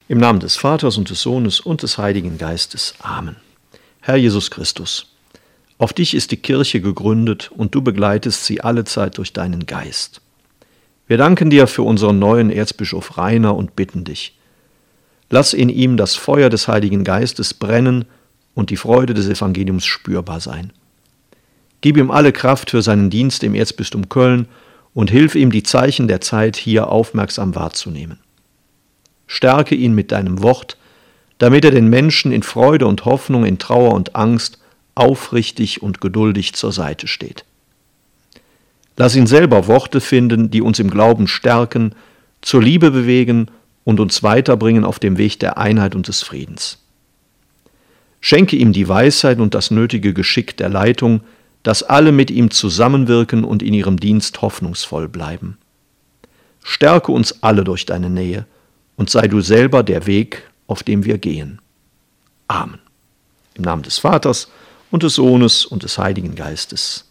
Im Namen des Vaters und des Sohnes und des Heiligen Geistes. Amen. Herr Jesus Christus, auf dich ist die Kirche gegründet und du begleitest sie allezeit durch deinen Geist. Wir danken dir für unseren neuen Erzbischof Rainer und bitten dich, lass in ihm das Feuer des Heiligen Geistes brennen und die Freude des Evangeliums spürbar sein. Gib ihm alle Kraft für seinen Dienst im Erzbistum Köln und hilf ihm, die Zeichen der Zeit hier aufmerksam wahrzunehmen. Stärke ihn mit deinem Wort, damit er den Menschen in Freude und Hoffnung, in Trauer und Angst aufrichtig und geduldig zur Seite steht. Lass ihn selber Worte finden, die uns im Glauben stärken, zur Liebe bewegen und uns weiterbringen auf dem Weg der Einheit und des Friedens. Schenke ihm die Weisheit und das nötige Geschick der Leitung, dass alle mit ihm zusammenwirken und in ihrem Dienst hoffnungsvoll bleiben. Stärke uns alle durch deine Nähe und sei du selber der Weg, auf dem wir gehen. Amen. Im Namen des Vaters und des Sohnes und des Heiligen Geistes.